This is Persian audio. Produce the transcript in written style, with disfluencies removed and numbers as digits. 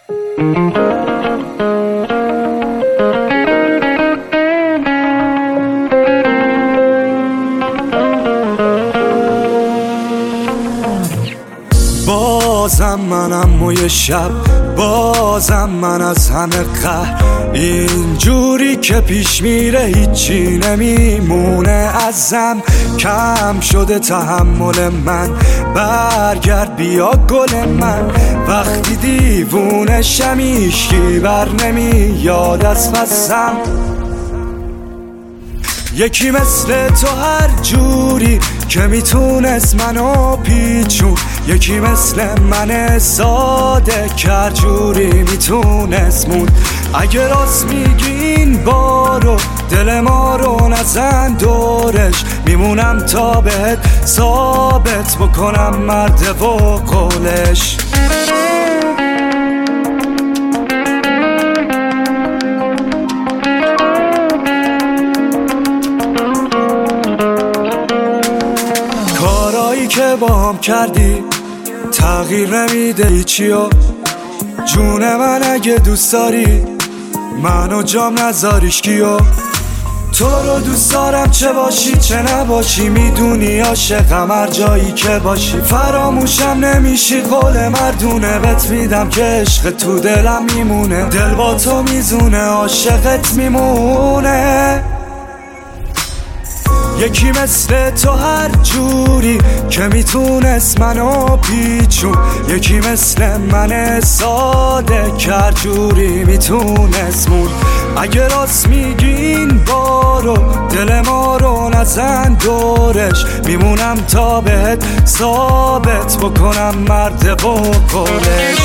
بازم منم و یه شب، بازم من از همه قهر، اینجوری که پیش میره هیچی نمیمونه ازم. کم شده تحمل من، برگرد بیا گل من. وقتی دیوونه شم هیچکی بر نمیاد از پسم. یکی مثل تو هر جوری که میتونست منو پیچون، یکی مثل من ساده که هر جوری میتونست موند. اگه راست میگین بارو دل ما رو نزن دورش، میمونم تا بهت ثابت بکنم مرد و قولش. کارایی که با هم کردی تغییر نمیده هیچیو. جون من اگه دوست داری منو جام نذاریش کیو. تو رو دوست دارم چه باشی چه نباشی، میدونی عاشقم هر جایی که باشی. فراموشم نمیشی قول مردونه، بهت میدم که عشق تو دلم میمونه. دل با تو میزونه عاشقت میمونه. یکی مثل تو هر جوری که میتونست منو پیچون، یکی مثل من ساده که هر جوری میتونست موند. اگه راست میگین بارو دل ما رو نزن دورش، میمونم تا بهت ثابت بکنم مرد و قولش.